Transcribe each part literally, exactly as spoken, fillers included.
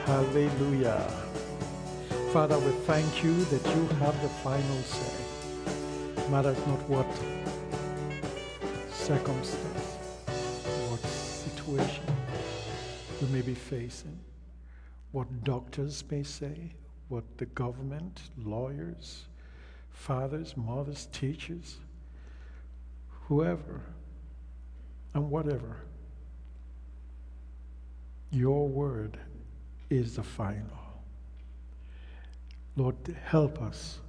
Hallelujah. Father, we thank you that you have the final say. Matters not what circumstance, what situation we may be facing, what doctors may say, what the government, lawyers, fathers, mothers, teachers, whoever and whatever. Your word is the final. Lord, help us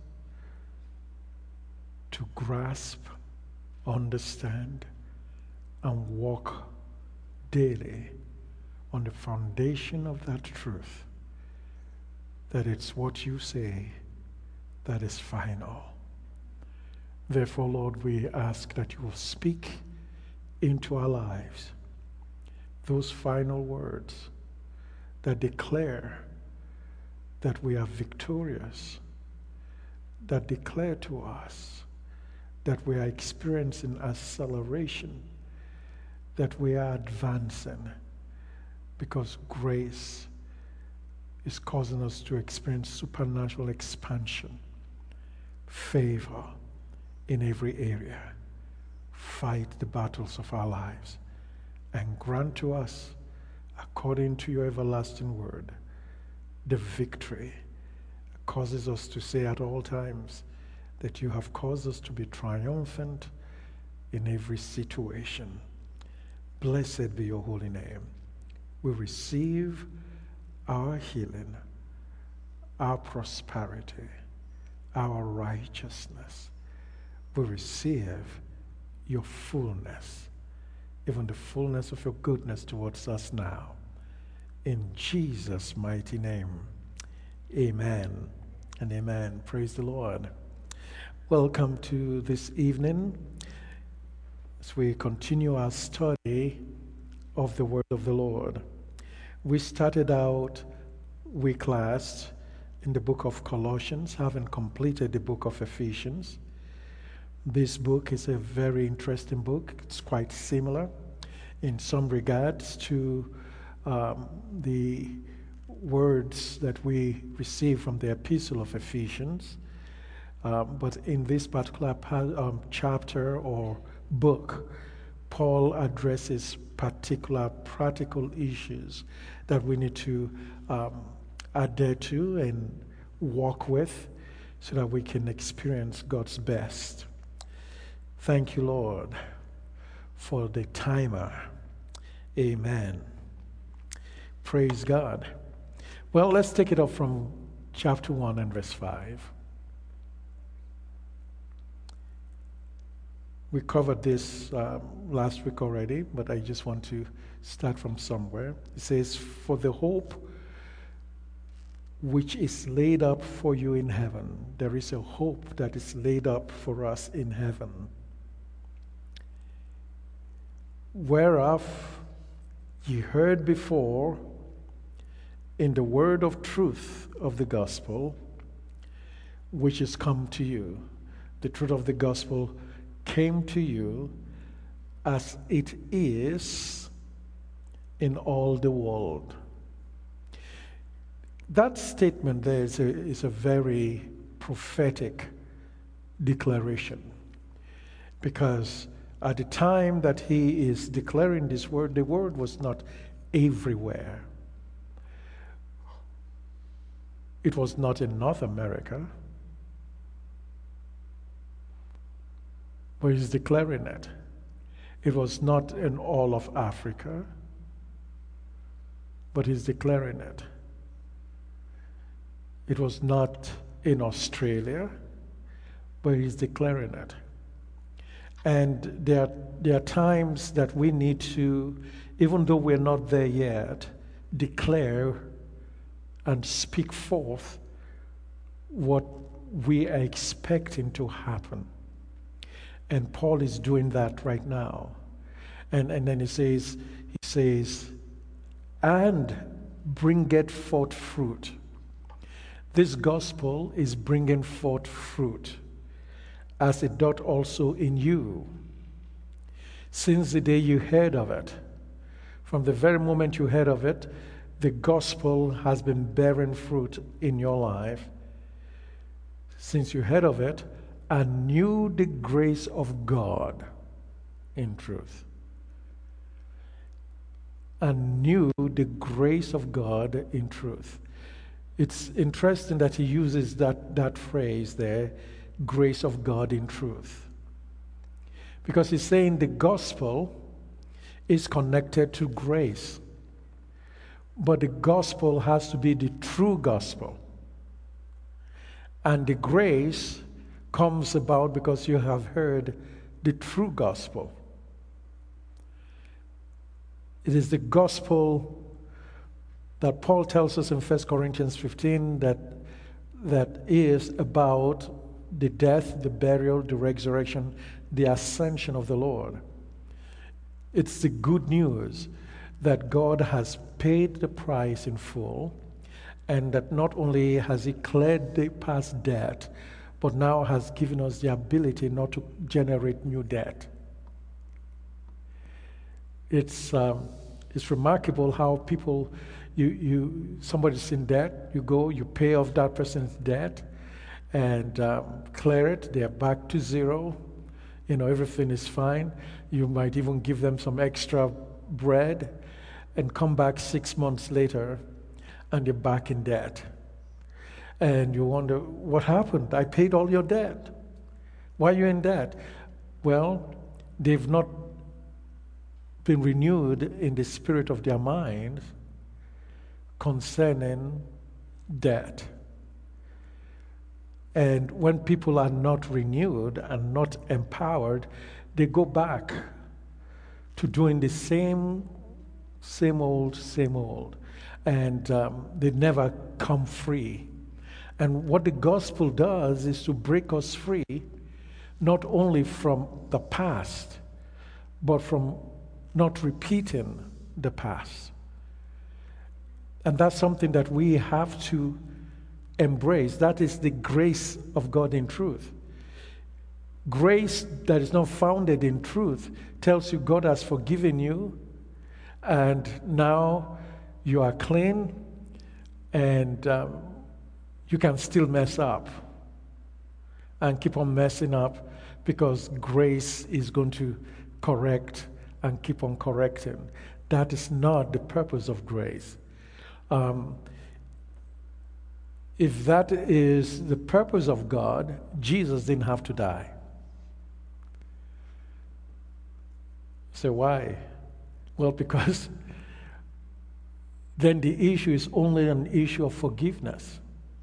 to grasp, understand, and walk daily on the foundation of that truth, that it's what you say that is final. Therefore, Lord, we ask that you will speak into our lives those final words that declare that we are victorious, that declare to us that we are experiencing acceleration, that we are advancing, because grace is causing us to experience supernatural expansion, favor in every area. Fight the battles of our lives and grant to us, according to your everlasting word, the victory. Causes us to say at all times that you have caused us to be triumphant in every situation. Blessed be your holy name. We receive our healing, our prosperity, our righteousness. We receive your fullness, even the fullness of your goodness towards us now. In Jesus' mighty name, amen and amen. Praise the Lord. Welcome to this evening as we continue our study of the Word of the Lord. We started out week last in the book of Colossians, having completed the book of Ephesians. This book is a very interesting book. It's quite similar in some regards to um, the words that we receive from the epistle of Ephesians. Um, but in this particular um, chapter or book, Paul addresses particular practical issues that we need to um, adhere to and walk with so that we can experience God's best. Thank you, Lord, for the timer. Amen. Praise God. Well, let's take it up from chapter one and verse five. We covered this um, last week already, but I just want to start from somewhere. It says, "For the hope which is laid up for you in heaven." There is a hope that is laid up for us in heaven. "Whereof ye heard before in the word of truth of the gospel, which is come to you." The truth of the gospel came to you as it is in all the world. That statement there is a, is a very prophetic declaration, because at the time that he is declaring this word, the word was not everywhere. It was not in North America, but he's declaring it. It was not in all of Africa, but he's declaring it. It was not in Australia, but he's declaring it. And there, there are times that we need to, even though we're not there yet, declare and speak forth what we are expecting to happen. And Paul is doing that right now. And, and then he says, he says, "And bringeth forth fruit." This gospel is bringing forth fruit, as it doth also in you, since the day you heard of it. From the very moment you heard of it, the gospel has been bearing fruit in your life since you heard of it and knew the grace of God in truth. And knew the grace of God in truth. It's interesting that he uses that, that phrase there, grace of God in truth. Because he's saying the gospel is connected to grace. But the gospel has to be the true gospel. And the grace comes about because you have heard the true gospel. It is the gospel that Paul tells us in First Corinthians fifteen that, that is about the death, the burial, the resurrection, the ascension of the Lord. It's the good news that God has paid the price in full, and that not only has he cleared the past debt, but now has given us the ability not to generate new debt. It's um, it's remarkable how people, you you somebody's in debt, you go, you pay off that person's debt, and um, clear it. They're back to zero. You know, everything is fine. You might even give them some extra bread, and come back six months later, and you're back in debt. And you wonder, what happened? I paid all your debt. Why are you in debt? Well, they've not been renewed in the spirit of their mind concerning debt. And when people are not renewed and not empowered, they go back to doing the same, same old, same old. And um, they never come free. And what the gospel does is to break us free, not only from the past, but from not repeating the past. And that's something that we have to embrace. That is the grace of God in truth. Grace that is not founded in truth tells you God has forgiven you, and now you are clean, and um, you can still mess up and keep on messing up, because grace is going to correct and keep on correcting. That is not the purpose of grace. Um, if that is the purpose of God, Jesus didn't have to die. So why? Well, because then the issue is only an issue of forgiveness.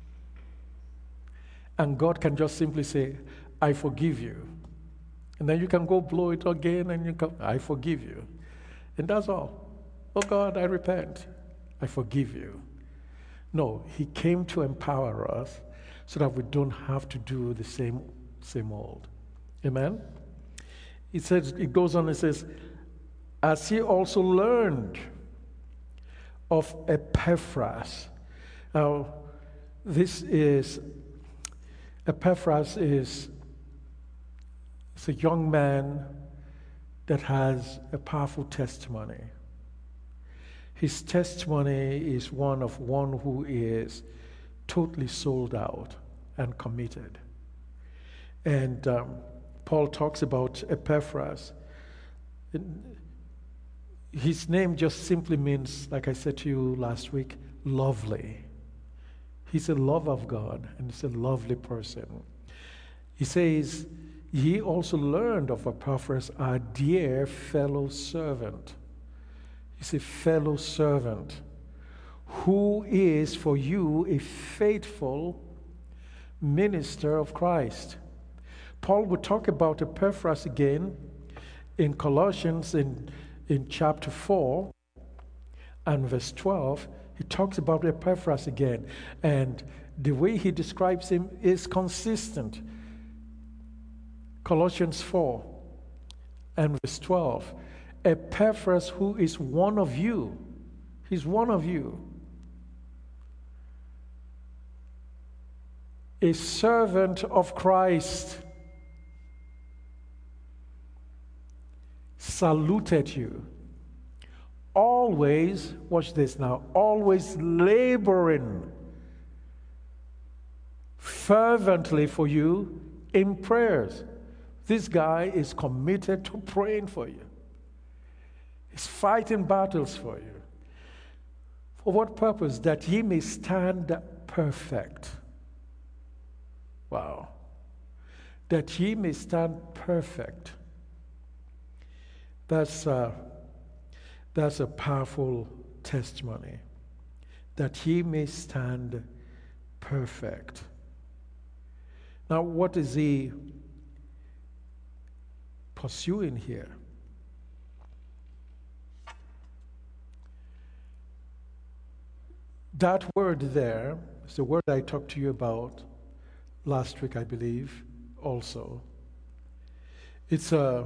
And God can just simply say, I forgive you. And then you can go blow it again and you come, I forgive you. And that's all. Oh God, I repent. I forgive you. No, he came to empower us so that we don't have to do the same, same old. Amen? It says, it goes on and says, as he also learned of Epaphras. Now, this is, Epaphras is it's a young man that has a powerful testimony. His testimony is one of one who is totally sold out and committed. And um, Paul talks about Epaphras. His name just simply means, like I said to you last week, lovely. He's a lover of God, and he's a lovely person. He says, ye also learned of Epaphras, our dear fellow servant. He's a fellow servant who is for you a faithful minister of Christ. Paul will talk about Epaphras again in Colossians in, in chapter four and verse twelve. He talks about Epaphras again, and the way he describes him is consistent. Colossians four and verse twelve. Epaphras, who is one of you, he's one of you, a servant of Christ, saluted you, Always, watch this now, always laboring fervently for you in prayers. This guy is committed to praying for you. He's fighting battles for you. For what purpose? That ye may stand perfect. Wow. That ye may stand perfect. That's a, that's a powerful testimony. That ye may stand perfect. Now, what is he pursuing here? That word there is the word I talked to you about last week, I believe, also. It's a,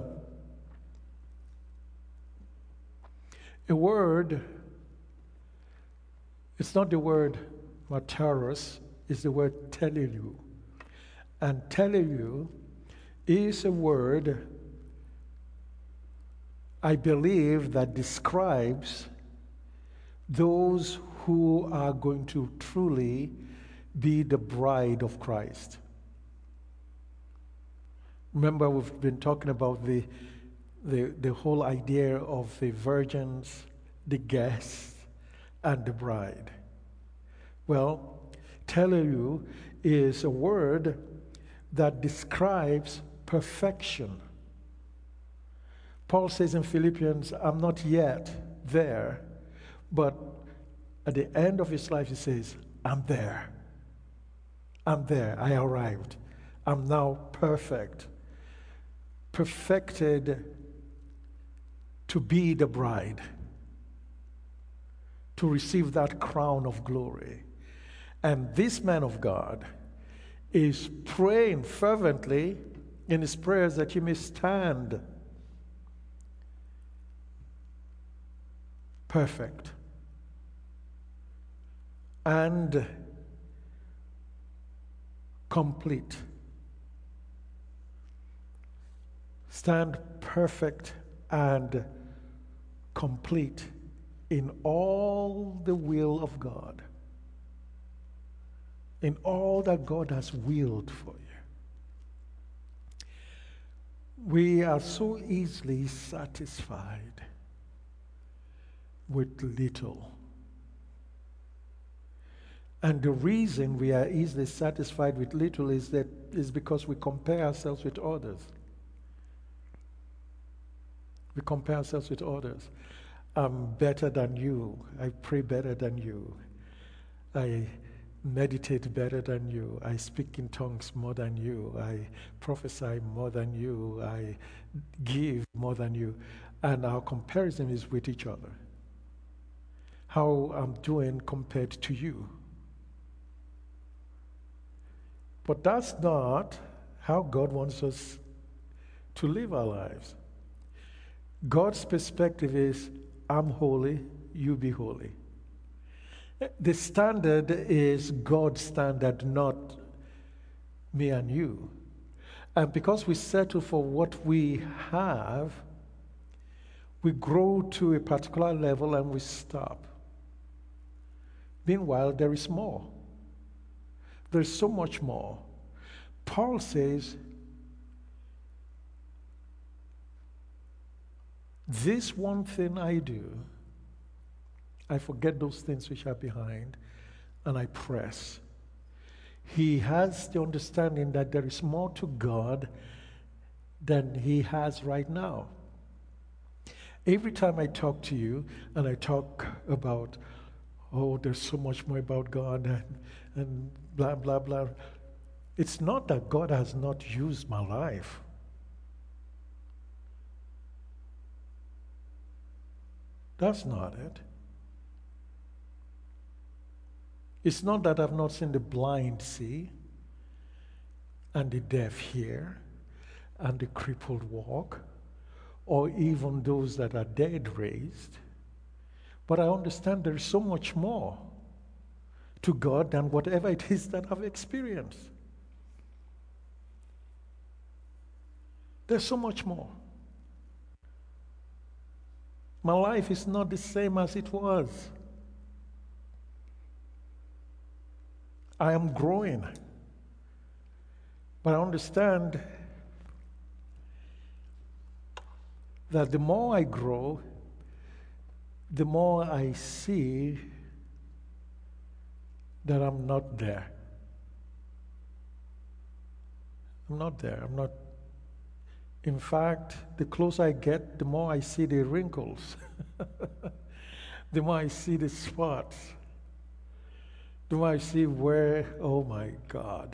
a word, it's not the word martyros, it's the word telelu. And telelu is a word, I believe, that describes those who are going to truly be the bride of Christ. Remember, we've been talking about the, the, the whole idea of the virgins, the guests, and the bride. Well, telelu is a word that describes perfection. Paul says in Philippians, I'm not yet there, but at the end of his life, he says, I'm there. I'm there. I arrived. I'm now perfect. Perfected to be the bride. To receive that crown of glory. And this man of God is praying fervently in his prayers that he may stand perfect and complete. Stand perfect and complete in all the will of God, in all that God has willed for you. We are so easily satisfied with little. And the reason we are easily satisfied with little is that is because we compare ourselves with others. We compare ourselves with others. I'm better than you. I pray better than you. I meditate better than you. I speak in tongues more than you. I prophesy more than you. I give more than you. And our comparison is with each other. How I'm doing compared to you. But that's not how God wants us to live our lives. God's perspective is, I'm holy, you be holy. The standard is God's standard, not me and you. And because we settle for what we have, we grow to a particular level and we stop. Meanwhile, there is more. There's so much more. Paul says, this one thing I do, I forget those things which are behind, and I press. He has the understanding that there is more to God than he has right now. Every time I talk to you, and I talk about, oh, there's so much more about God, and, and blah, blah, blah. It's not that God has not used my life. That's not it. It's not that I've not seen the blind see, and the deaf hear, and the crippled walk, or even those that are dead raised. But I understand there is so much more to God than whatever it is that I've experienced. There's so much more. My life is not the same as it was. I am growing. But I understand that the more I grow, the more I see that I'm not there. I'm not there. I'm not. In fact, the closer I get, the more I see the wrinkles, the more I see the spots, the more I see where, oh my God,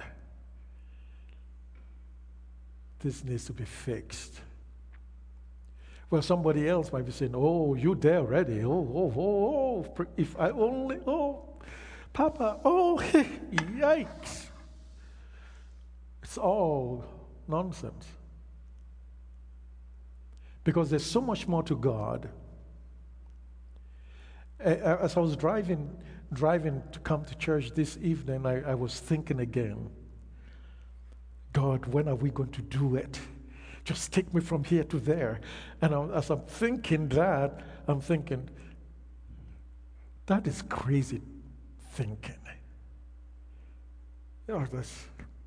this needs to be fixed. Well, somebody else might be saying, oh, you there already. Oh, oh, oh, oh, if I only, oh, Papa, oh, yikes. It's all nonsense. Because there's so much more to God. As I was driving, driving to come to church this evening, I, I was thinking again, God, when are we going to do it? Just take me from here to there. And I, as I'm thinking that, I'm thinking, that is crazy thinking. You know, that's,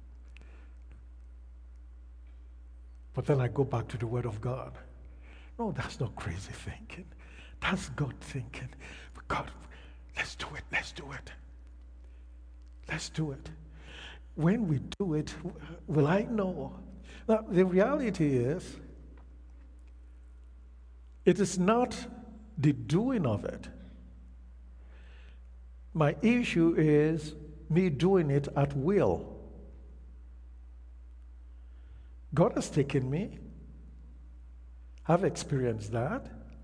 but then I go back to the Word of God. No, that's not crazy thinking. That's God thinking. But God, let's do it, let's do it. Let's do it. When we do it, will I know? Now, the reality is, it is not the doing of it. My issue is me doing it at will. God has taken me. I've experienced that.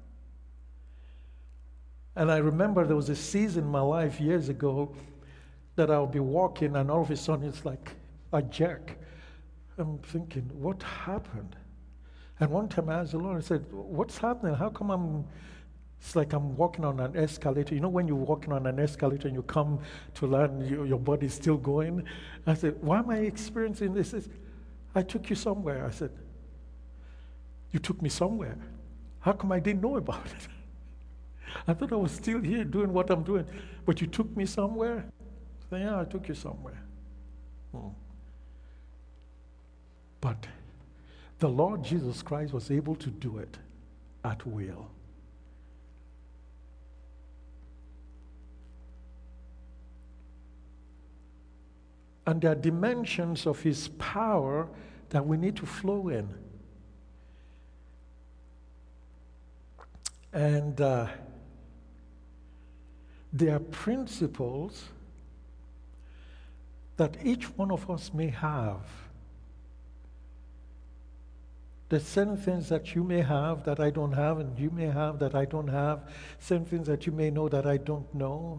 And I remember there was a season in my life years ago that I'll be walking and all of a sudden it's like a jerk. I'm thinking, what happened? And one time I asked the Lord, I said, what's happening? How come I'm, it's like I'm walking on an escalator. You know when you're walking on an escalator and you come to land, you, your body's still going? I said, why am I experiencing this? It's, I took you somewhere. I said, you took me somewhere. How come I didn't know about it? I thought I was still here doing what I'm doing. But you took me somewhere? I said, yeah, I took you somewhere. Hmm. But the Lord Jesus Christ was able to do it at will. And there are dimensions of His power that we need to flow in. And uh, there are principles that each one of us may have. There's certain things that you may have that I don't have, and you may have that I don't have. Certain things that you may know that I don't know.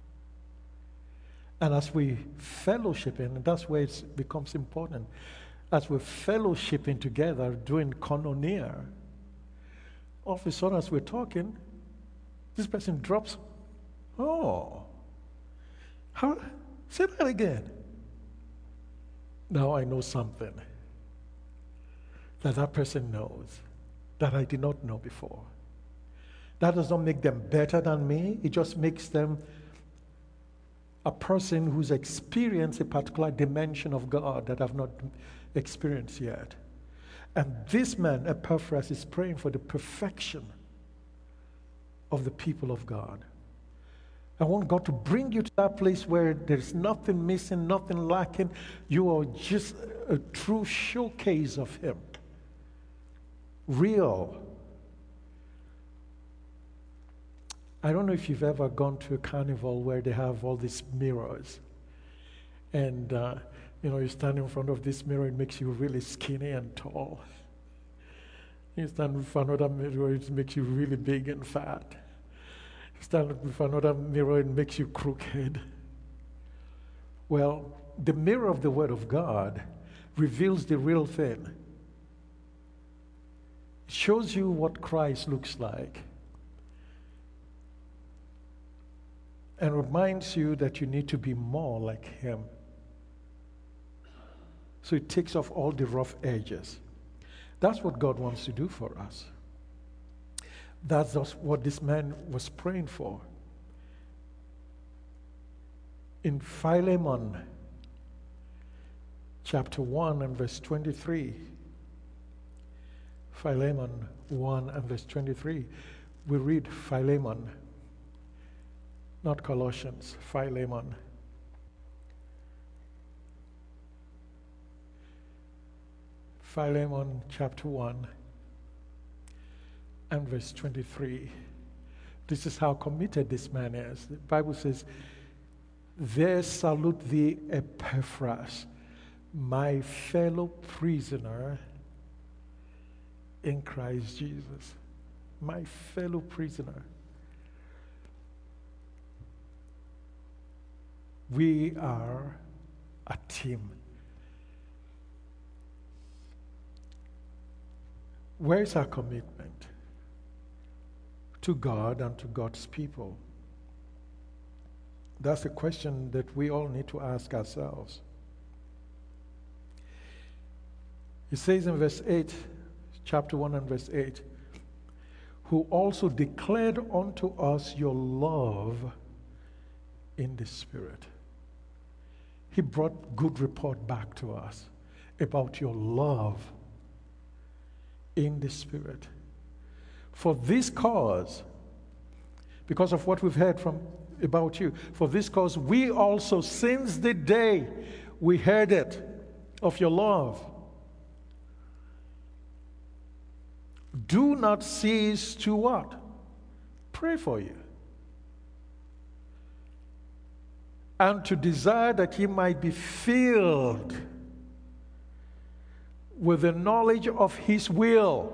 And as we fellowship in, and that's where it becomes important, as we're fellowshipping together, doing koinonia, all of a sudden as we're talking, this person drops, oh, how, say that again. Now I know something that that person knows that I did not know before. That does not make them better than me. It just makes them a person who's experienced a particular dimension of God that I've not experienced yet. And this man, Epaphras, is praying for the perfection of the people of God. I want God to bring you to that place where there's nothing missing, nothing lacking. You are just a true showcase of Him. Real. I don't know if you've ever gone to a carnival where they have all these mirrors. And, uh, you know, you stand in front of this mirror, it makes you really skinny and tall. You stand in front of another mirror, it makes you really big and fat. You stand in front of another mirror, it makes you crooked. Well, the mirror of the Word of God reveals the real thing. It shows you what Christ looks like. And reminds you that you need to be more like Him. So it takes off all the rough edges. That's what God wants to do for us. That's what this man was praying for. In Philemon, chapter one and verse twenty-three, Philemon one and verse twenty-three, we read Philemon, not Colossians, Philemon. Philemon chapter one and verse twenty-three. This is how committed this man is. The Bible says, "There salute thee Epaphras, my fellow prisoner in Christ Jesus." My fellow prisoner. We are a team. Where is our commitment to God and to God's people? That's a question that we all need to ask ourselves. It says in verse eight, chapter one and verse eight, "Who also declared unto us your love in the Spirit." He brought good report back to us about your love in the Spirit. For this cause, because of what we've heard from about you, for this cause we also, since the day we heard it of your love, do not cease to what? Pray for you. And to desire that ye might be filled with the knowledge of his will.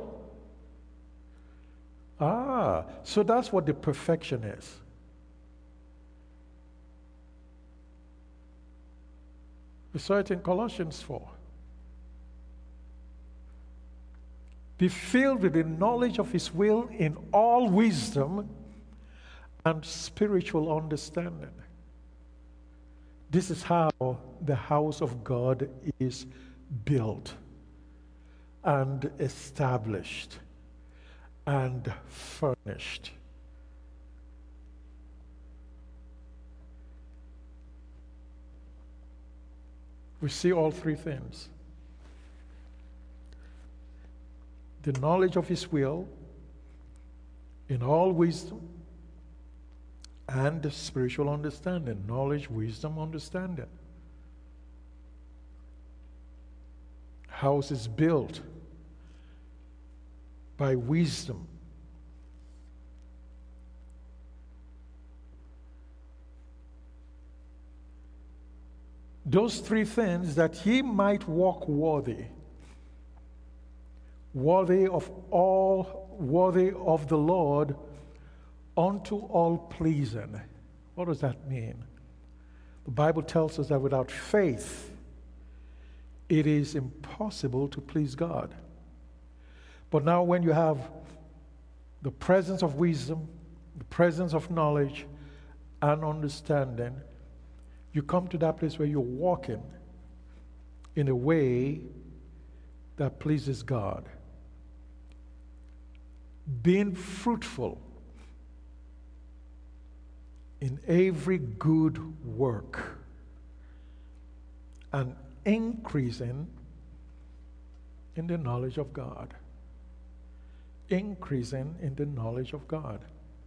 Ah, so that's what the perfection is. We saw it in Colossians four. Be filled with the knowledge of his will in all wisdom and spiritual understanding. This is how the house of God is built and established and furnished. We see all three things. The knowledge of his will in all wisdom and the spiritual understanding. Knowledge, wisdom, understanding. House is built by wisdom. Those three things, that he might walk worthy, worthy of all, worthy of the Lord, unto all pleasing. What does that mean? The Bible tells us that without faith, it is impossible to please God. But now when you have the presence of wisdom, the presence of knowledge and understanding, you come to that place where you're walking in a way that pleases God. Being fruitful in every good work and increasing in the knowledge of God. Increasing in the knowledge of God.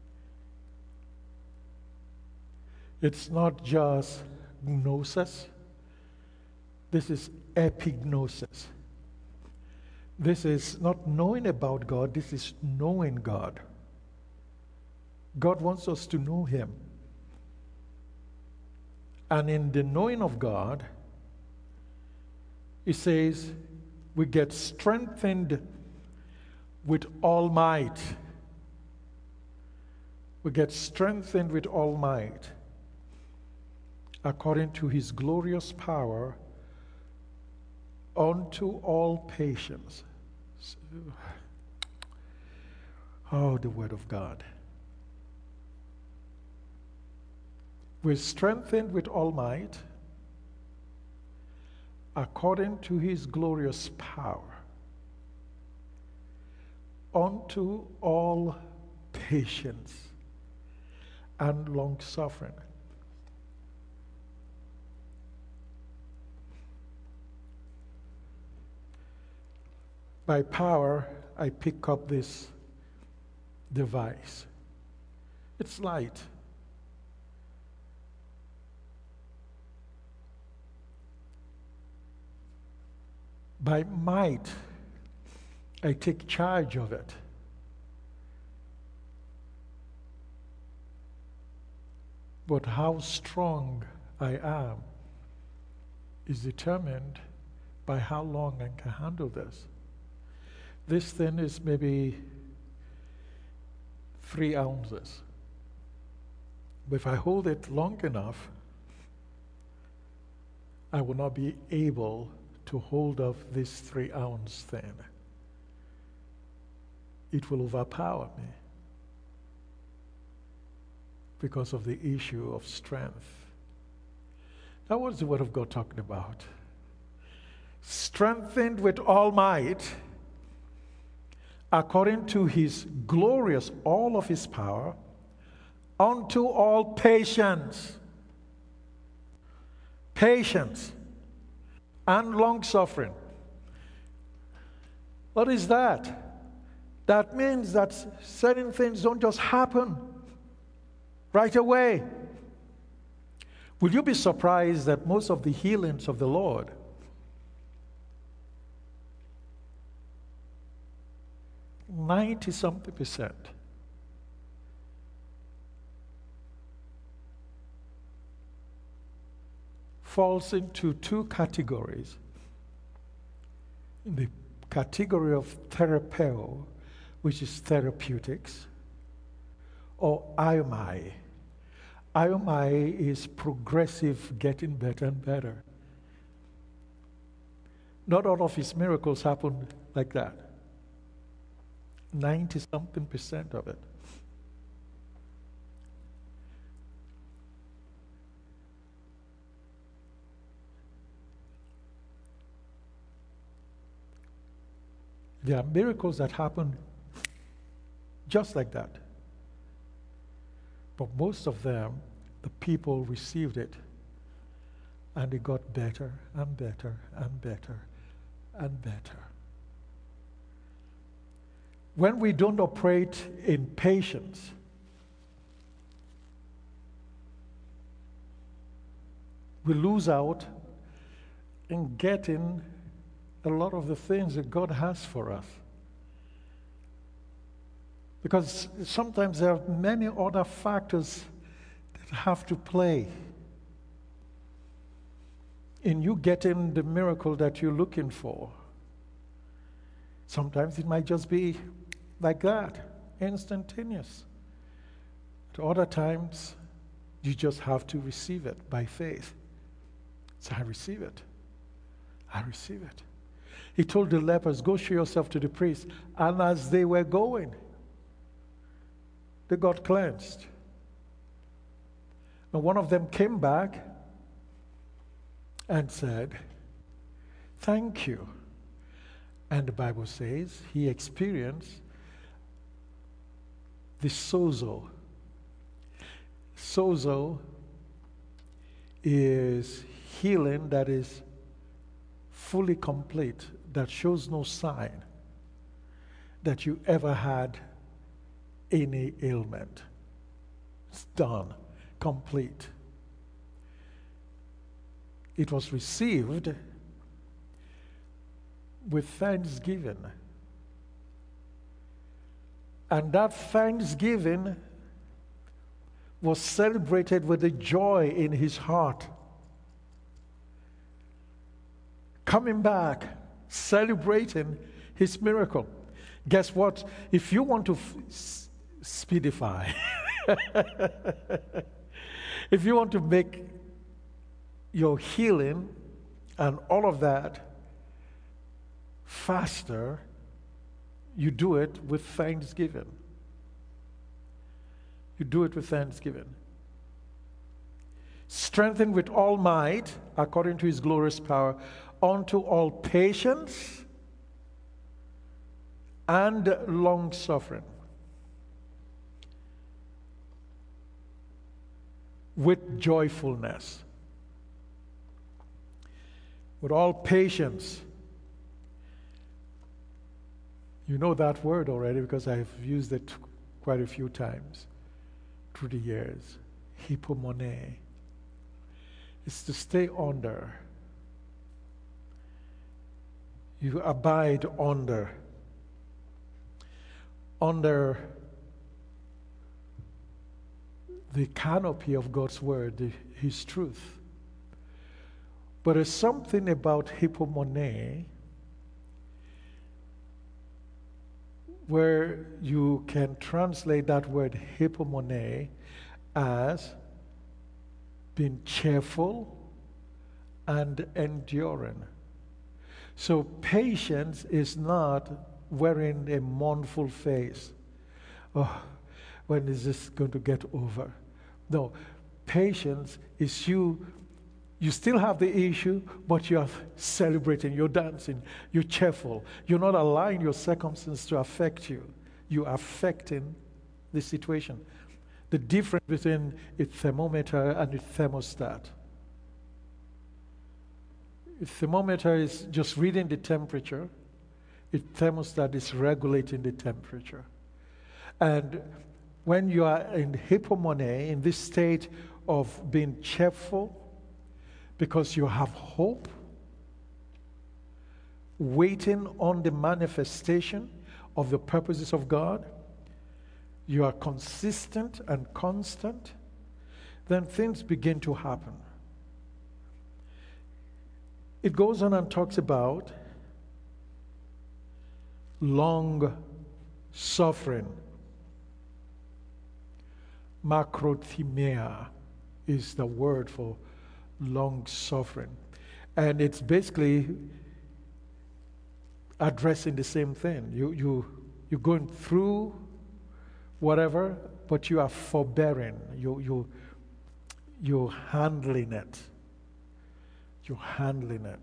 It's not just gnosis. This is epignosis. This is not knowing about God, this is knowing God. God wants us to know him. And in the knowing of God, it says we get strengthened with all might. We get strengthened with all might according to his glorious power unto all patience. So, oh, the word of God. We're strengthened with all might according to his glorious power unto all patience and long suffering. By power, I pick up this device. It's light. By might, I take charge of it. But how strong I am is determined by how long I can handle this. This thing is maybe three ounces. But if I hold it long enough, I will not be able to hold off this three ounce thing. It will overpower me because of the issue of strength. That was the Word of God talking about. Strengthened with all might, according to his glorious, all of his power, unto all patience, patience, and long suffering. What is that? That means that certain things don't just happen right away. Will you be surprised that most of the healings of the Lord ninety something percent falls into two categories. In the category of therapeo, which is therapeutics, or iomai. Iomai is progressive, getting better and better. Not all of his miracles happen like that. ninety something percent of it. There are miracles that happen just like that. But most of them, the people received it and it got better and better and better and better. When we don't operate in patience, we lose out in getting a lot of the things that God has for us. Because sometimes there are many other factors that have to play in you getting the miracle that you're looking for. Sometimes it might just be like that, instantaneous. At other times, you just have to receive it by faith. So I receive it. I receive it. He told the lepers, go show yourself to the priest. And as they were going, they got cleansed. And one of them came back and said, thank you. And the Bible says he experienced the sozo. Sozo is healing that is fully complete, that shows no sign that you ever had any ailment. It's done, complete. It was received with thanksgiving. And that thanksgiving was celebrated with a joy in his heart. Coming back, celebrating his miracle. Guess what? If you want to f- s- speedify, if you want to make your healing and all of that faster, you do it with thanksgiving. You do it with thanksgiving. Strengthened with all might, according to his glorious power, unto all patience and long suffering. with joyfulness, with all patience. You know that word already because I've used it quite a few times through the years. Hypomone. It's to stay under. You abide under. Under the canopy of God's word, the, His truth. But there's something about hypomone where you can translate that word hypomone as being cheerful and enduring. So patience is not wearing a mournful face. Oh, when is this going to get over? No, patience is you, you still have the issue, but you're celebrating, you're dancing, you're cheerful. You're not allowing your circumstances to affect you. You're affecting the situation. The difference between a thermometer and a thermostat. A thermometer is just reading the temperature. A thermostat is regulating the temperature. And when you are in hypomone, in this state of being cheerful, because you have hope, waiting on the manifestation of the purposes of God, you are consistent and constant, then things begin to happen. It goes on and talks about long suffering. Macrothymia is the word for long suffering. And it's basically addressing the same thing. You, you, you're going through whatever, but you are forbearing. You, you, you're handling it. You're handling it.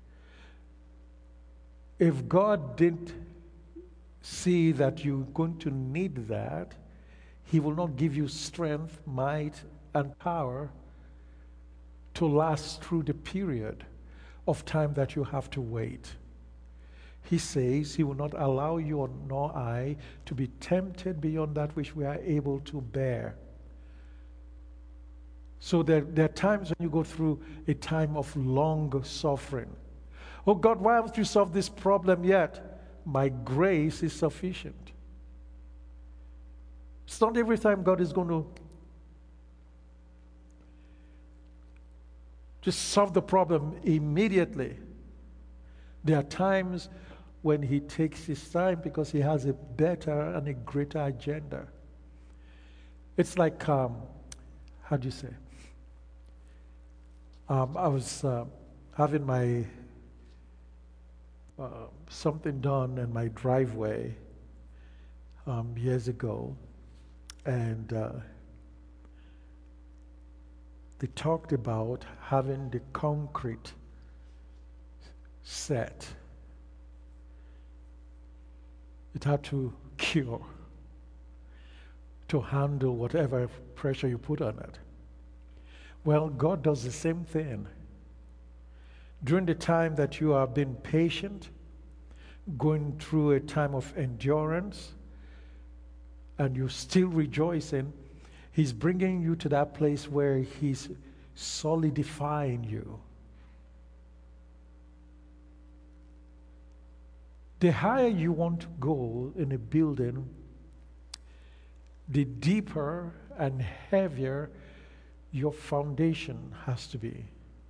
If God didn't see that you're going to need that, He will not give you strength, might, and power to last through the period of time that you have to wait. He says He will not allow you nor I to be tempted beyond that which we are able to bear. So there, there are times when you go through a time of long suffering. Oh God, why haven't you solved this problem yet? My grace is sufficient. It's not every time God is going to just solve the problem immediately. There are times when He takes His time because He has a better and a greater agenda. It's like, um, how do you say? Um, I was uh, having my uh, something done in my driveway um, years ago, and uh, they talked about having the concrete set. It had to cure to handle whatever pressure you put on it. Well, God does the same thing. During the time that you are being patient, going through a time of endurance, and you're still rejoicing, He's bringing you to that place where He's solidifying you. The higher you want to go in a building, the deeper and heavier your foundation has to be.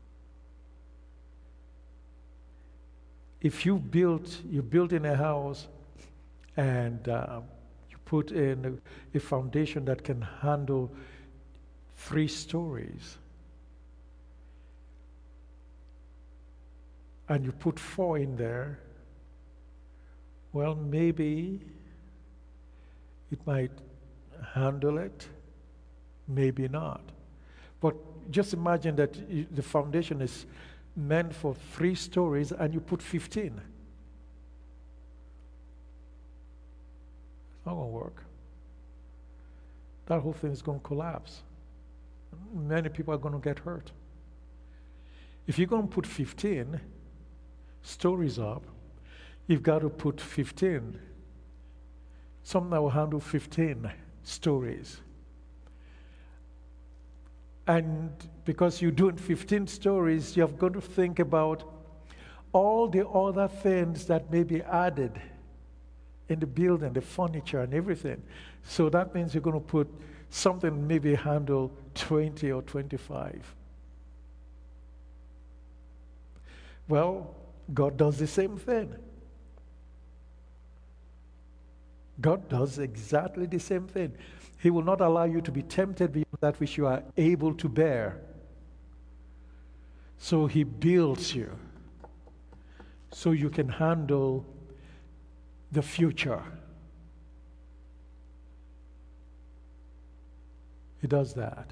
If you built, you built in a house and uh, you put in a, a foundation that can handle three stories, and you put four in there, well, maybe it might handle it, maybe not. But just imagine that you, the foundation is meant for three stories and you put fifteen. It's not going to work. That whole thing is going to collapse. Many people are going to get hurt. If you're going to put fifteen stories up, you've got to put fifteen, something that will handle fifteen stories. And because you're doing fifteen stories, you're going to think about all the other things that may be added in the building, the furniture and everything. So that means you're going to put something maybe handle twenty or twenty-five. Well, God does the same thing. God does exactly the same thing. He will not allow you to be tempted beyond that which you are able to bear. So he builds you so you can handle the future. He does that.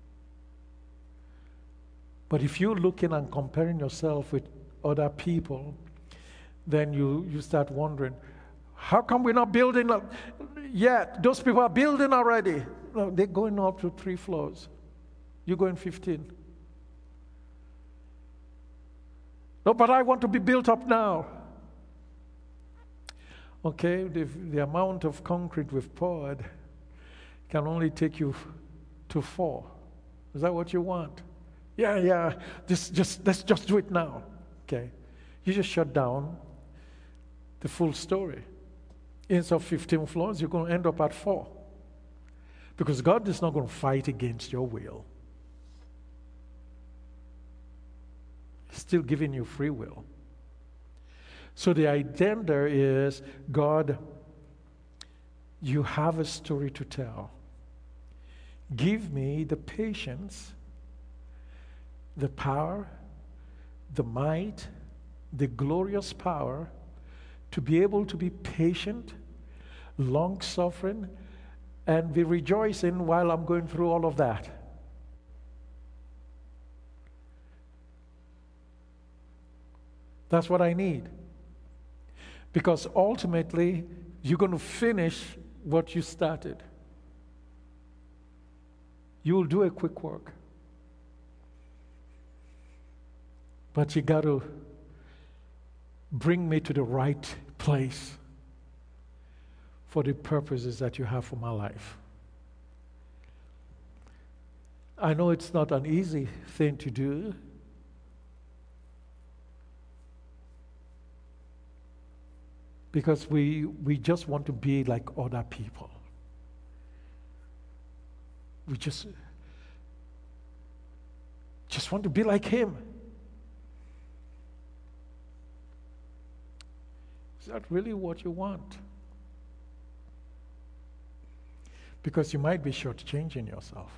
But if you're looking and comparing yourself with other people, then you, you start wondering, how come we're not building up yet? Those people are building already. No, they're going up to three floors. You're going fifteen. No, but I want to be built up now. Okay, the, the amount of concrete we've poured can only take you to four. Is that what you want? Yeah, yeah, just, just, let's just do it now. Okay, you just shut down the full story. Instead of fifteen floors, you're going to end up at four. Because God is not going to fight against your will. He's still giving you free will. So the idea there is, God, you have a story to tell. Give me the patience, the power, the might, the glorious power to be able to be patient, long-suffering, and be rejoicing while I'm going through all of that. That's what I need. Because ultimately, you're going to finish what you started. You will do a quick work. But you got to bring me to the right place for the purposes that you have for my life. I know it's not an easy thing to do. Because we, we just want to be like other people. We just, just want to be like him. Is that really what you want? Because you might be shortchanging yourself.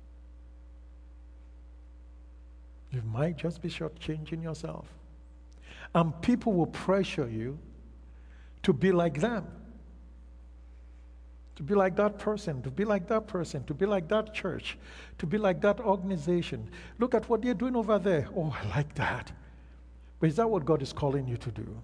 You might just be shortchanging yourself. And people will pressure you to be like them. To be like that person, to be like that person, to be like that church, to be like that organization. Look at what they're doing over there. Oh, I like that. But is that what God is calling you to do?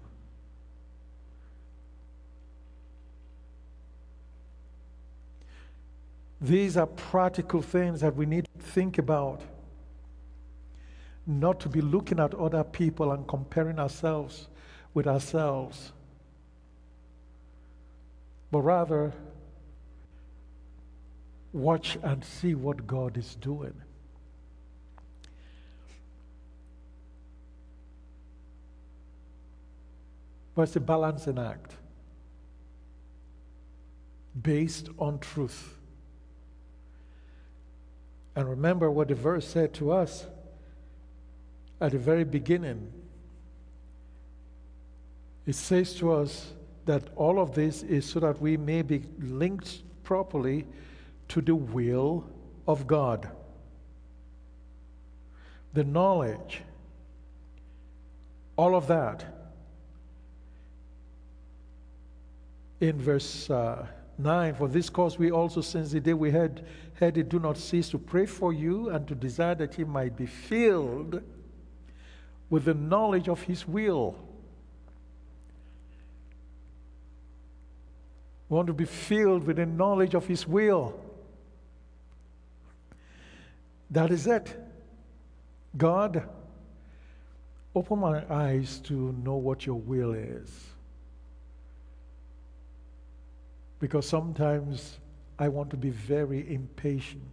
These are practical things that we need to think about. Not to be looking at other people and comparing ourselves with ourselves. But rather, watch and see what God is doing. But it's a balancing act based on truth. And remember what the verse said to us at the very beginning. It says to us that all of this is so that we may be linked properly to the will of God. The knowledge, all of that. In verse uh, nine, for this cause we also, since the day we heard, heard it, do not cease to pray for you and to desire that ye might be filled with the knowledge of his will. We want to be filled with the knowledge of his will. That is it. God, open my eyes to know what your will is. Because sometimes I want to be very impatient.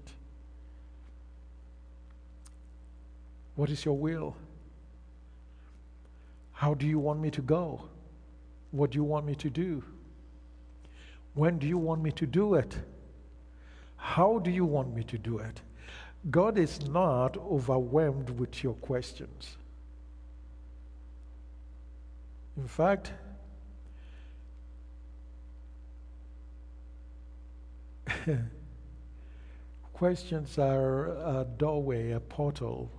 What is your will? How do you want me to go? What do you want me to do? When do you want me to do it? How do you want me to do it? God is not overwhelmed with your questions. In fact, questions are a doorway, a portal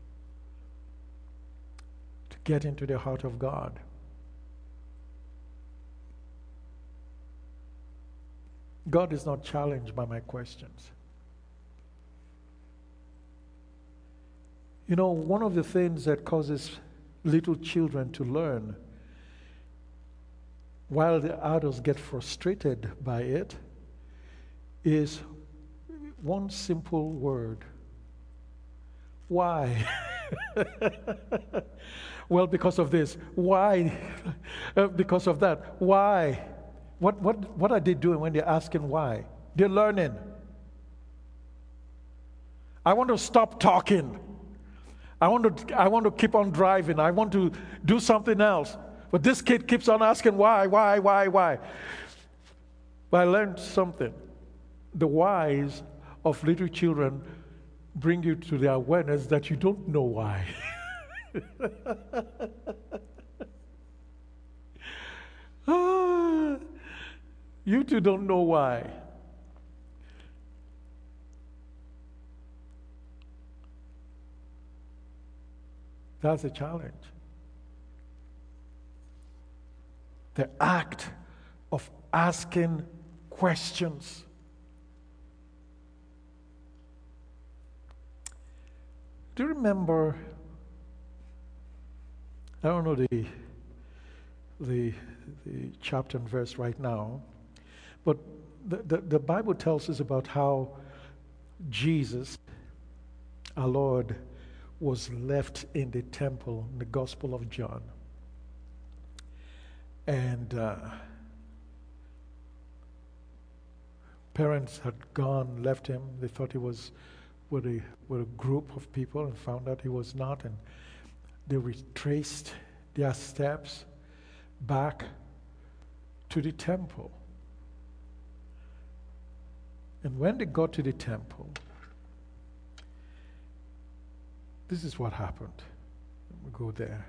to get into the heart of God. God is not challenged by my questions. You know, one of the things that causes little children to learn, while the adults get frustrated by it, is one simple word. Why? Well, because of this. Why? Uh, because of that. Why? What, what, what are they doing when they're asking why? They're learning. I want to stop talking. I want to, I want to keep on driving. I want to do something else. But this kid keeps on asking why, why, why, why. But I learned something. The whys of little children bring you to the awareness that you don't know why. ah, you two don't know why. That's a challenge. The act of asking questions. Do you remember, I don't know the, the, the chapter and verse right now, but the, the, the Bible tells us about how Jesus, our Lord, was left in the temple in the Gospel of John. And uh, parents had gone, left him. They thought he was with a, with a group of people and found out he was not. And they retraced their steps back to the temple. And when they got to the temple, this is what happened. We go there.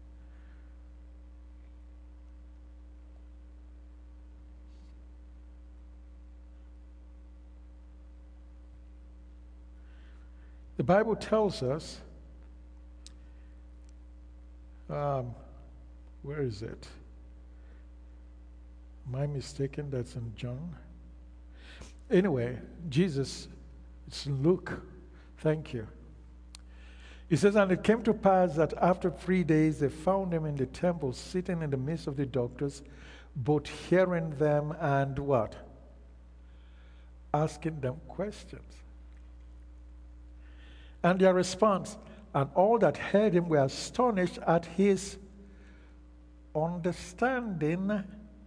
The Bible tells us, um, where is it? Am I mistaken? That's in John. Anyway, Jesus, it's in Luke. Thank you. He says, and it came to pass that after three days they found him in the temple, sitting in the midst of the doctors, both hearing them and what? Asking them questions. And their response, and all that heard him were astonished at his understanding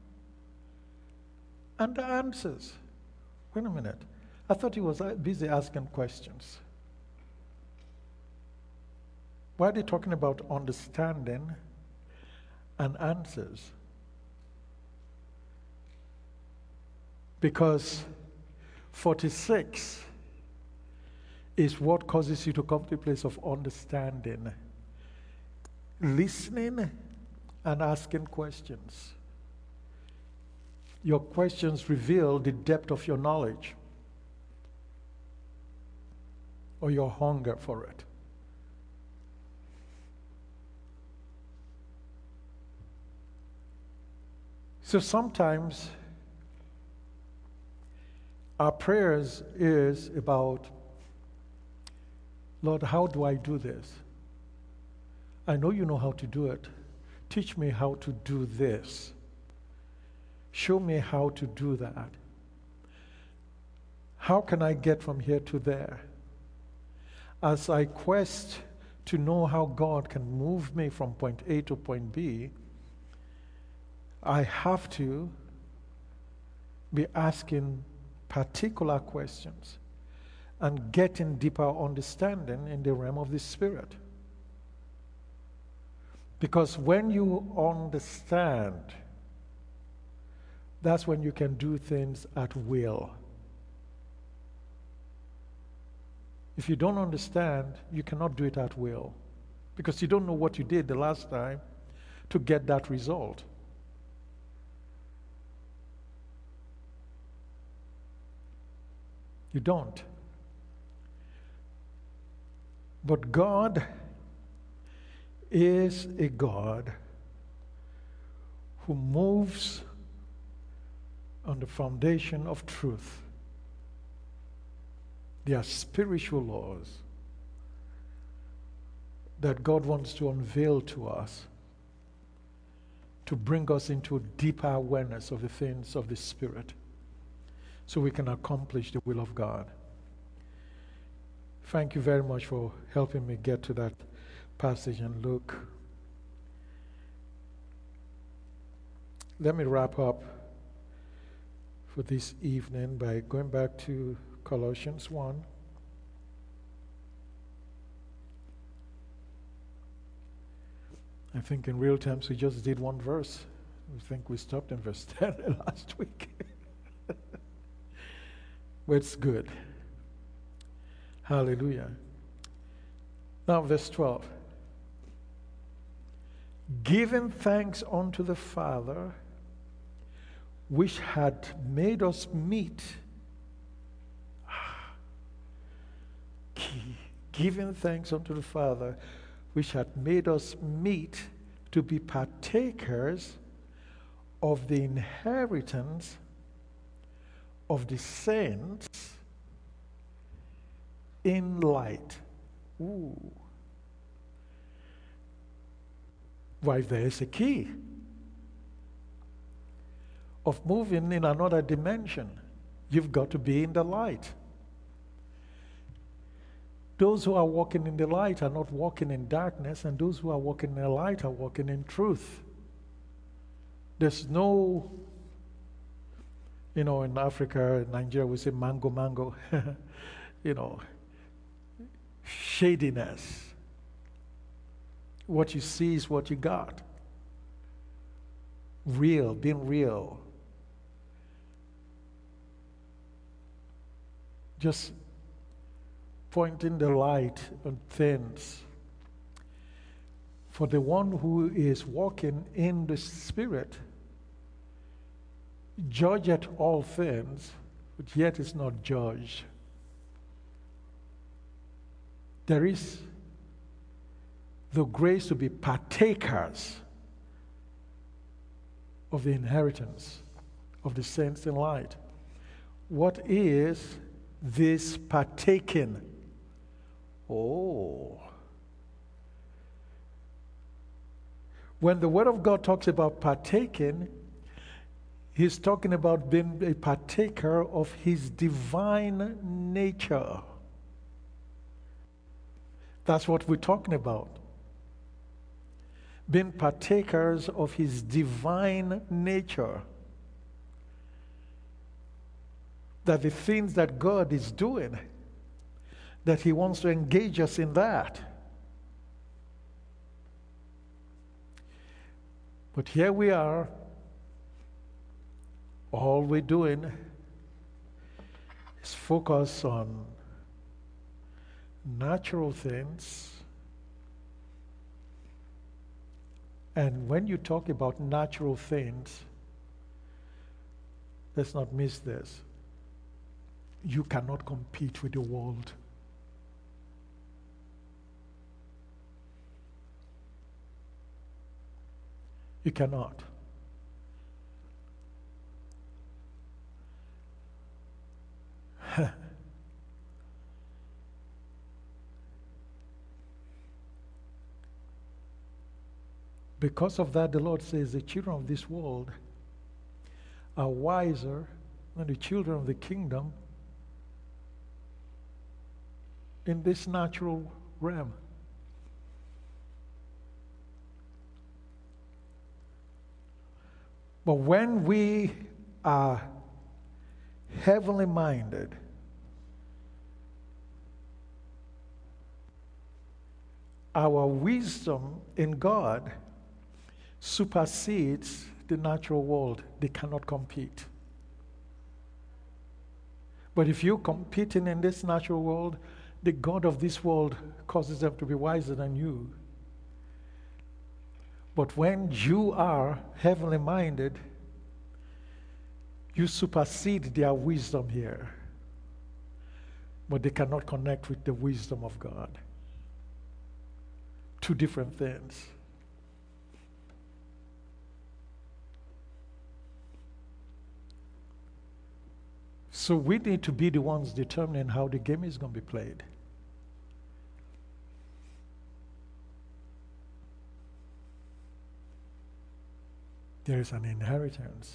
and the answers. Wait a minute. I thought he was busy asking questions. Why are they talking about understanding and answers? Because forty-six is what causes you to come to a place of understanding, listening, and asking questions. Your questions reveal the depth of your knowledge or your hunger for it. So sometimes our prayers is about, Lord, how do I do this? I know you know how to do it. Teach me how to do this. Show me how to do that. How can I get from here to there? as I quest to know how God can move me from point A to point B, I have to be asking particular questions and getting deeper understanding in the realm of the Spirit. Because when you understand, that's when you can do things at will. If you don't understand, you cannot do it at will, because you don't know what you did the last time to get that result. You don't. But God is a God who moves on the foundation of truth. There are spiritual laws that God wants to unveil to us to bring us into a deeper awareness of the things of the Spirit so we can accomplish the will of God. Thank you very much for helping me get to that passage in Luke. Let me wrap up for this evening by going back to Colossians one. I think in real terms we just did one verse. I think we stopped in verse ten last week. But it's good. Hallelujah. Now verse twelve. Giving thanks unto the Father, which had made us meet. Giving thanks unto the Father, which had made us meet to be partakers of the inheritance of the saints in light. Ooh. Why, there is a key of moving in another dimension. You've got to be in the light. Those who are walking in the light are not walking in darkness, and those who are walking in the light are walking in truth. There's no, you know, in Africa, in Nigeria, we say mango, mango, you know, shadiness. What you see is what you got. Real, being real. Just pointing the light on things. For the one who is walking in the Spirit, judge at all things, but yet is not judged. There is the grace to be partakers of the inheritance of the saints in light. What is this partaking? Oh. When the Word of God talks about partaking, He's talking about being a partaker of His divine nature. That's what we're talking about. Being partakers of His divine nature. That the things that God is doing, that He wants to engage us in that. But here we are, all we're doing is focus on natural things. And when you talk about natural things, let's not miss this. You cannot compete with the world. You cannot. Because of that, the Lord says the children of this world are wiser than the children of the kingdom. in this natural realm. But when we are heavenly minded, our wisdom in God supersedes the natural world. They cannot compete. But if you're competing in this natural world, the God of this world causes them to be wiser than you. But when you are heavenly minded, you supersede their wisdom here. But they cannot connect with the wisdom of God. Two different things. So we need to be the ones determining how the game is going to be played. There is an inheritance.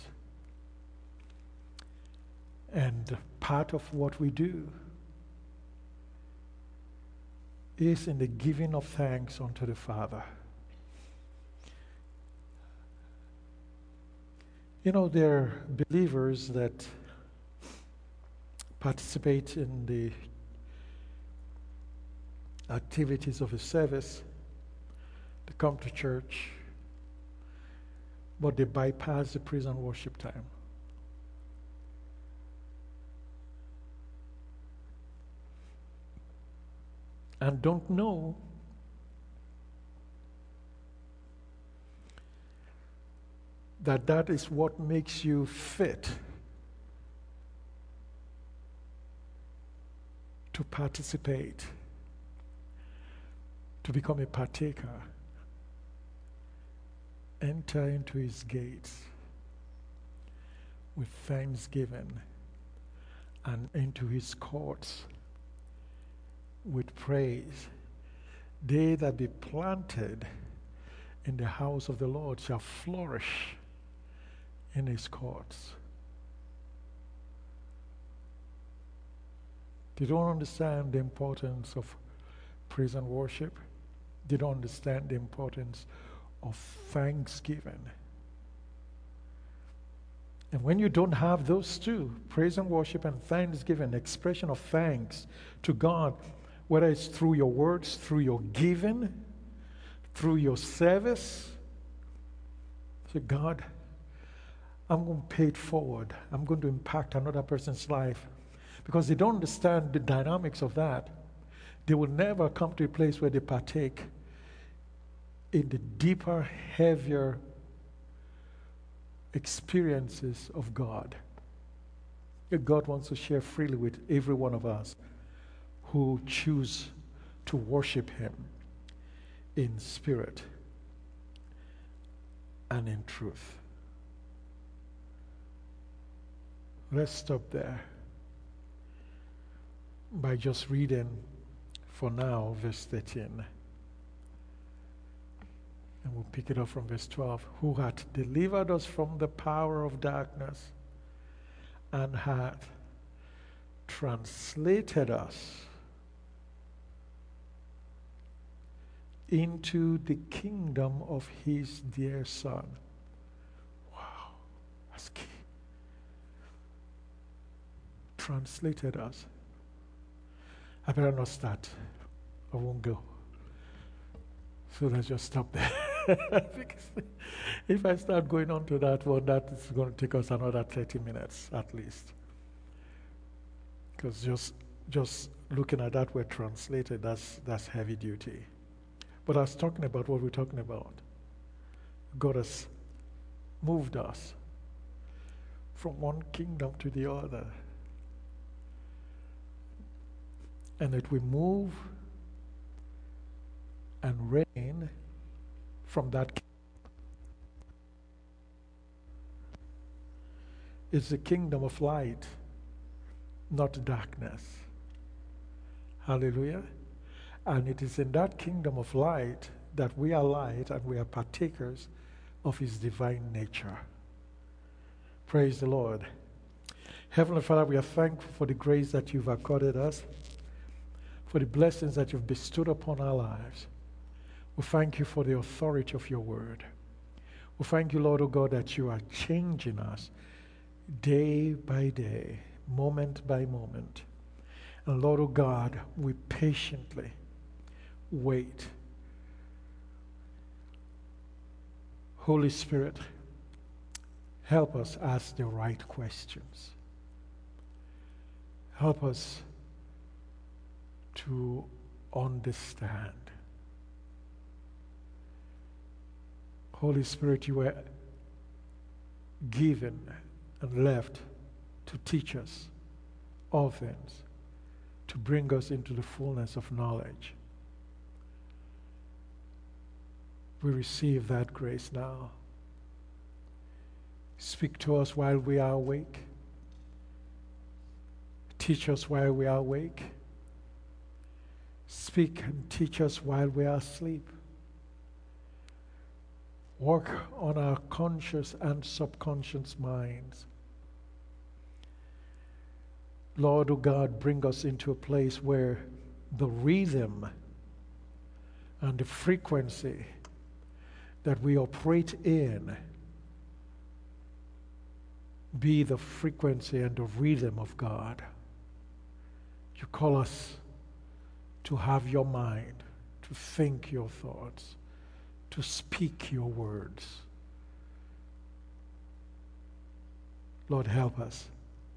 And part of what we do is in the giving of thanks unto the Father. You know, there are believers that participate in the activities of a service. They come to church, but they bypass the praise and worship time. And don't know that that is what makes you fit to participate, to become a partaker, enter into his gates with thanksgiving and into his courts with praise. They that be planted in the house of the Lord shall flourish in his courts. They don't understand the importance of praise and worship. They don't understand the importance of thanksgiving. And when you don't have those two, praise and worship and thanksgiving, expression of thanks to God, whether it's through your words, through your giving, through your service, say, God, I'm going to pay it forward. I'm going to impact another person's life. Because they don't understand the dynamics of that. They will never come to a place where they partake in the deeper, heavier experiences of God. God wants to share freely with every one of us who choose to worship him in spirit and in truth. Let's stop there by just reading for now verse thirteen. And we'll pick it up from verse twelve. Who hath delivered us from the power of darkness and hath translated us into the kingdom of his dear Son. Wow, that's key. Translated us. I better not start. I won't go. So let's just stop there. Because if I start going on to that one, that is going to take us another thirty minutes at least. Because just just looking at that word translated, that's that's heavy duty. But I was talking about what we're talking about. God has moved us from one kingdom to the other. And that we move and reign from that kingdom. It's the kingdom of light, not darkness. Hallelujah. And it is in that kingdom of light that we are light and we are partakers of his divine nature. Praise the Lord. Heavenly Father, we are thankful for the grace that you've accorded us, for for the blessings that you've bestowed upon our lives. We thank you for the authority of your word. We thank you, Lord, O God, that you are changing us day by day, moment by moment. And Lord, O God, we patiently wait. Holy Spirit, help us ask the right questions. Help us to understand. Holy Spirit, you were given and left to teach us all things, to bring us into the fullness of knowledge. We receive that grace now. Speak to us while we are awake. Teach us while we are awake. Speak and teach us while we are asleep. Work on our conscious and subconscious minds. Lord, O God, bring us into a place where the rhythm and the frequency that we operate in be the frequency and the rhythm of God. You call us to have your mind, to think your thoughts, to speak your words. Lord, help us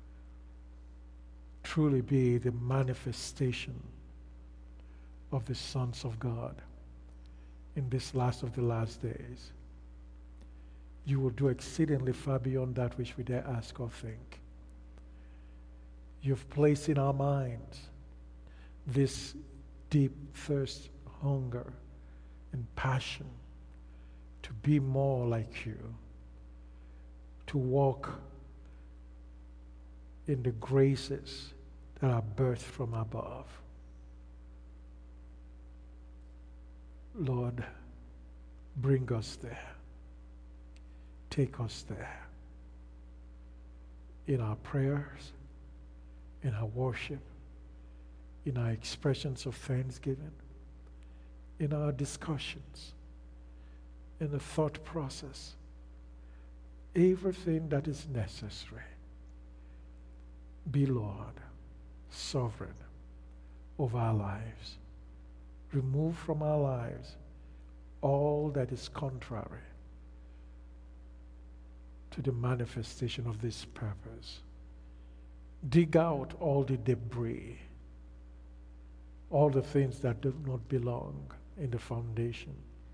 truly be the manifestation of the sons of God in this last of the last days. You will do exceedingly far beyond that which we dare ask or think. You've placed in our minds this deep thirst, hunger, and passion to be more like you, to walk in the graces that are birthed from above. Lord, bring us there. Take us there. In our prayers, in our worship, in our expressions of thanksgiving, in our discussions, in the thought process, everything that is necessary. Be Lord, sovereign over our lives. Remove from our lives all that is contrary to the manifestation of this purpose. Dig out all the debris, all the things that do not belong in the foundation.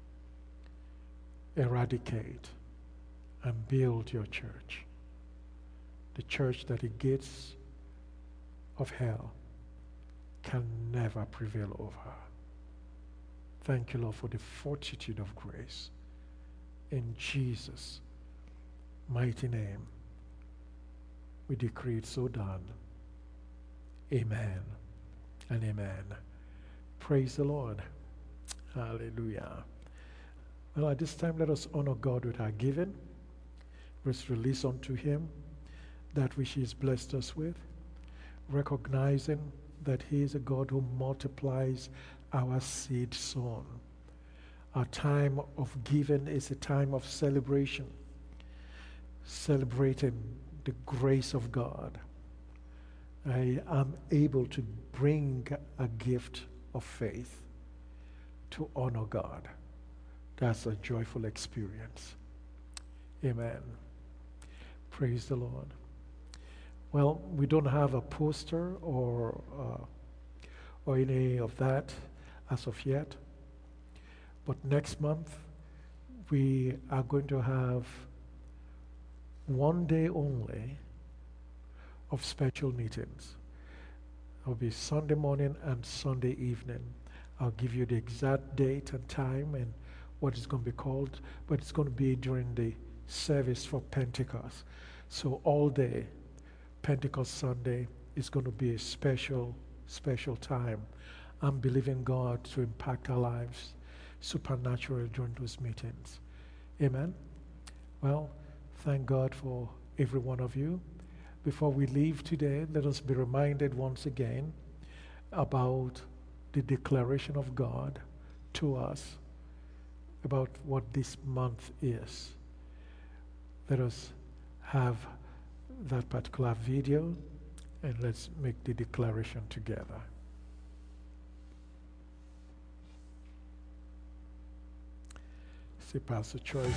Eradicate and build your church, the church that the gates of hell can never prevail over. Thank you, Lord, for the fortitude of grace. In Jesus' mighty name, we decree it so done. Amen and amen. Praise the Lord. Hallelujah. Well, at this time, let us honor God with our giving. Let's release unto Him that which He has blessed us with, recognizing that He is a God who multiplies our seed sown. Our time of giving is a time of celebration, celebrating the grace of God. I am able to bring a gift of faith to honor God. That's a joyful experience. Amen. Praise the Lord. Well, we don't have a poster or uh, or any of that as of yet. But next month, we are going to have one day only of special meetings. It will be Sunday morning and Sunday evening. I'll give you the exact date and time and what it's going to be called, but it's going to be during the service for Pentecost. So all day, Pentecost Sunday, is going to be a special, special time. I'm believing God to impact our lives supernaturally during those meetings. Amen. Well, thank God for every one of you. Before we leave today, let us be reminded once again about the declaration of God to us about what this month is. Let us have that particular video and let's make the declaration together. See Pastor Choice.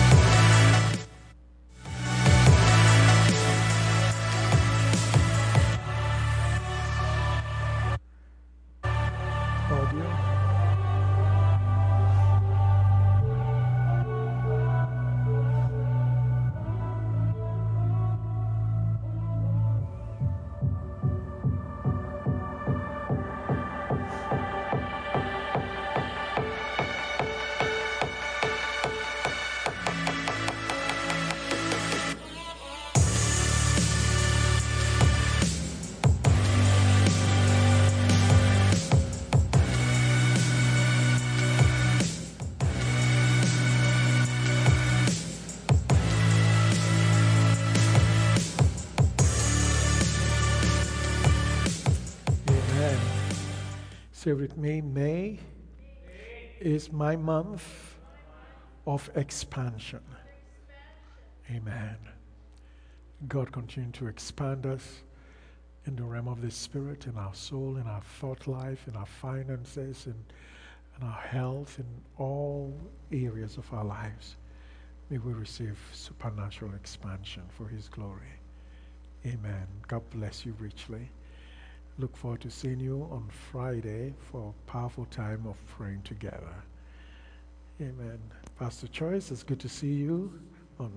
Say with me, May is my month of expansion. Amen. God continue to expand us in the realm of the Spirit, in our soul, in our thought life, in our finances, in, in our health, in all areas of our lives. May we receive supernatural expansion for His glory. Amen. God bless you richly. Look forward to seeing you on Friday for a powerful time of praying together. Amen. Pastor Choice, it's good to see you.